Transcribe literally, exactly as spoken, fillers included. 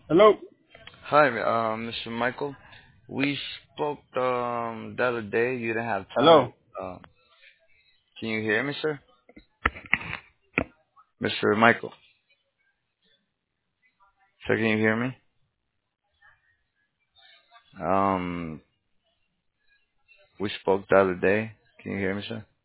Hello. Hi, um, mister Michael. We spoke um the other day. You didn't have time. Hello. Uh, can you hear me, sir? mister Michael. Sir, can you hear me? Um, we spoke the other day. Can you hear me, sir?